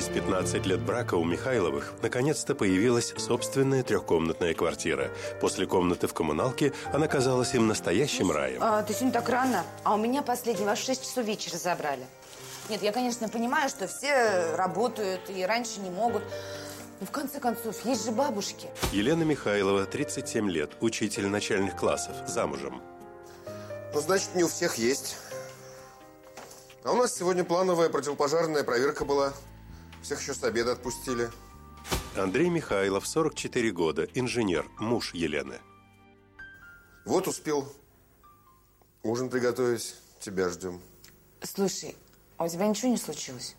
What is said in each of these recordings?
Через 15 лет брака у Михайловых наконец-то появилась собственная трехкомнатная квартира. После комнаты в коммуналке она казалась им настоящим раем. Ты сегодня так рано? А у меня последнего в 6 часов вечера забрали. Нет, я, конечно, понимаю, что все работают и раньше не могут. Но в конце концов, есть же бабушки. Елена Михайлова, 37 лет, учитель начальных классов, замужем. Ну, значит, не у всех есть. А у нас сегодня плановая противопожарная проверка была. Всех еще с обеда отпустили. Андрей Михайлов, 44 года, инженер, муж Елены. Вот успел ужин приготовить. Тебя ждем. Слушай, а у тебя ничего не случилось?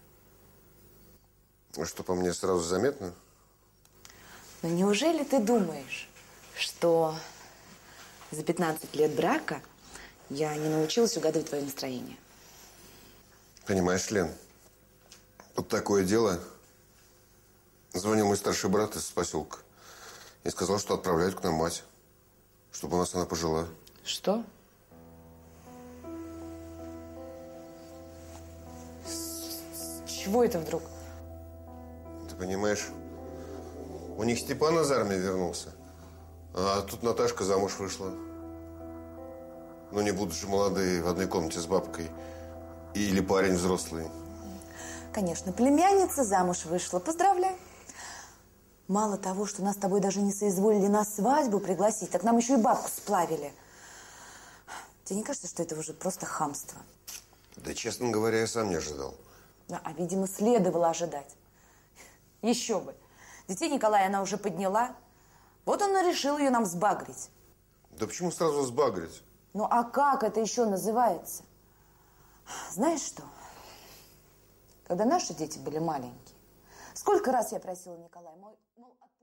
А что, по мне сразу заметно? Но неужели ты думаешь, что за 15 лет брака я не научилась угадывать твое настроение? Понимаешь, Лен, вот такое дело. Звонил мой старший брат из поселка и сказал, что отправляют к нам мать, чтобы у нас она пожила. Что? С чего это вдруг? Ты понимаешь, у них Степан из армии вернулся, а тут Наташка замуж вышла. Ну, не будут же молодые в одной комнате с бабкой. Или парень взрослый. Конечно, племянница замуж вышла. Поздравляю. Мало того, что нас с тобой даже не соизволили на свадьбу пригласить, так нам еще и бабку сплавили. Тебе не кажется, что это уже просто хамство? Да, честно говоря, я сам не ожидал. Да, а, видимо, следовало ожидать. Еще бы. Детей Николая она уже подняла. Вот он и решил ее нам сбагрить. Да почему сразу сбагрить? Ну, а как это еще называется? Знаешь что? Когда наши дети были маленькие, сколько раз я просила Николая, мол,